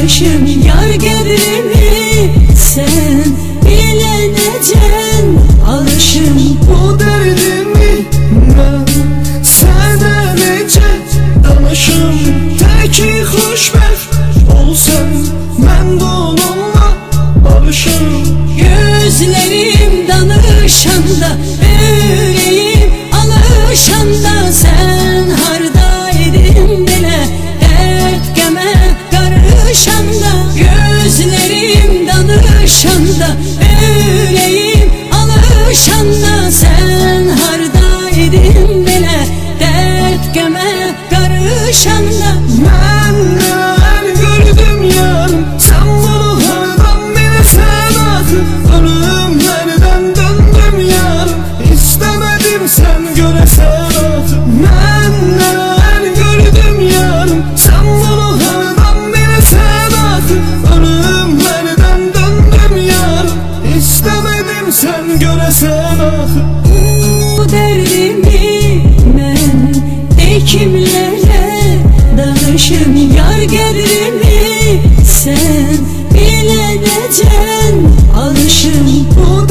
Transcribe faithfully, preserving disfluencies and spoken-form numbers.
danışım yar gedrimi, sen bilenecen alışım. Bu derdimi ben sana nece danışım? Teki hoşbəxt olsan ben bununla barışım. Gözlerim danışanda, yüreğim alışanda, sen hardaydın belə dert qəmə qarışanda. Gözlerim danışanda, yüreğim alışanda, sen hardaydın belə dert qəmə qarışanda. Ben neler gördüm yarım, sen bunu hardan bilirsen akı. Ölümlerden döndüm yarım, istemedim sen göresen akı. Ben neler gördüm yarım, sen bunu hardan bilirsen akı. Ölümlerden döndüm yarım, istemedim sen göresen akı. Bu derdimi mən de kimlərə danışım yar gedrimi, sen bilenecen alışım. Bu